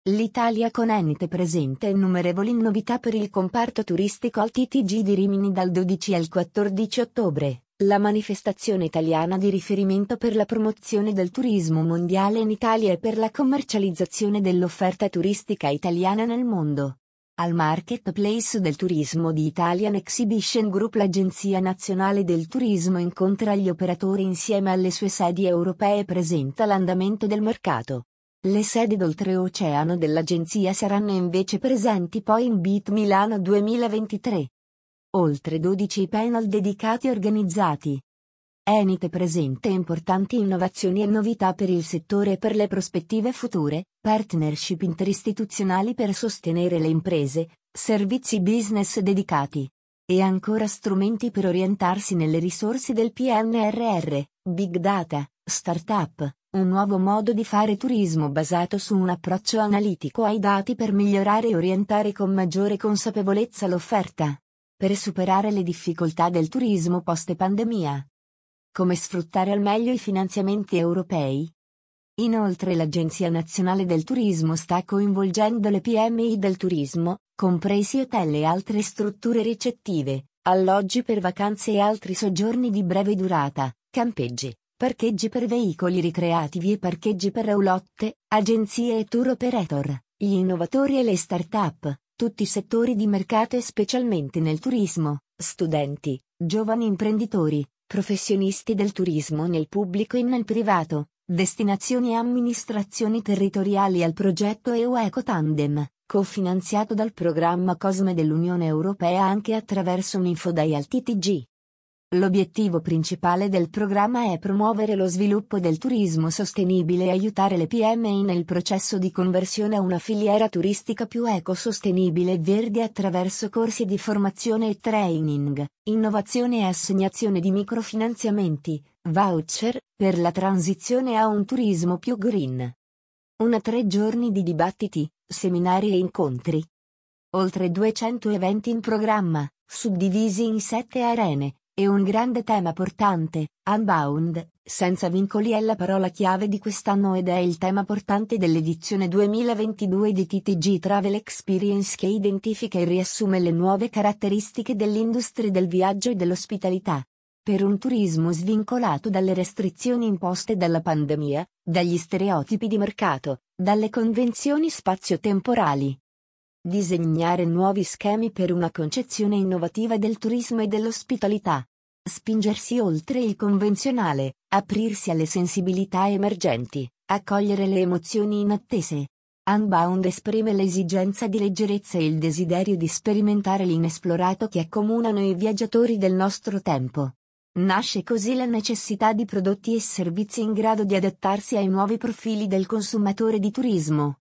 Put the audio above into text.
L'Italia con Enite presenta innumerevoli novità per il comparto turistico al TTG di Rimini dal 12 al 14 ottobre, la manifestazione italiana di riferimento per la promozione del turismo mondiale in Italia e per la commercializzazione dell'offerta turistica italiana nel mondo. Al Marketplace del Turismo di Italian Exhibition Group, l'Agenzia Nazionale del Turismo incontra gli operatori insieme alle sue sedi europee e presenta l'andamento del mercato. Le sedi d'oltreoceano dell'agenzia saranno invece presenti poi in BIT Milano 2023. Oltre 12 panel dedicati organizzati. Enite presenta importanti innovazioni e novità per il settore e per le prospettive future, partnership interistituzionali per sostenere le imprese, servizi business dedicati. E ancora strumenti per orientarsi nelle risorse del PNRR, Big Data, Startup. Un nuovo modo di fare turismo basato su un approccio analitico ai dati per migliorare e orientare con maggiore consapevolezza l'offerta. Per superare le difficoltà del turismo post-pandemia. Come sfruttare al meglio i finanziamenti europei? Inoltre l'Agenzia Nazionale del Turismo sta coinvolgendo le PMI del turismo, compresi hotel e altre strutture ricettive, alloggi per vacanze e altri soggiorni di breve durata, campeggi. Parcheggi per veicoli ricreativi e parcheggi per roulotte, agenzie e tour operator, gli innovatori e le start-up, tutti i settori di mercato e specialmente nel turismo, studenti, giovani imprenditori, professionisti del turismo nel pubblico e nel privato, destinazioni e amministrazioni territoriali al progetto EU Ecotandem, cofinanziato dal programma COSME dell'Unione Europea anche attraverso un Infodai al TTG. L'obiettivo principale del programma è promuovere lo sviluppo del turismo sostenibile e aiutare le PMI nel processo di conversione a una filiera turistica più ecosostenibile e verde attraverso corsi di formazione e training, innovazione e assegnazione di microfinanziamenti, voucher, per la transizione a un turismo più green. 3 giorni di dibattiti, seminari e incontri. Oltre 200 eventi in programma, suddivisi in 7 arene. E un grande tema portante, Unbound, senza vincoli è la parola chiave di quest'anno ed è il tema portante dell'edizione 2022 di TTG Travel Experience, che identifica e riassume le nuove caratteristiche dell'industria del viaggio e dell'ospitalità. Per un turismo svincolato dalle restrizioni imposte dalla pandemia, dagli stereotipi di mercato, dalle convenzioni spazio-temporali. Disegnare nuovi schemi per una concezione innovativa del turismo e dell'ospitalità. Spingersi oltre il convenzionale, aprirsi alle sensibilità emergenti, accogliere le emozioni inattese. Unbound esprime l'esigenza di leggerezza e il desiderio di sperimentare l'inesplorato che accomunano i viaggiatori del nostro tempo. Nasce così la necessità di prodotti e servizi in grado di adattarsi ai nuovi profili del consumatore di turismo.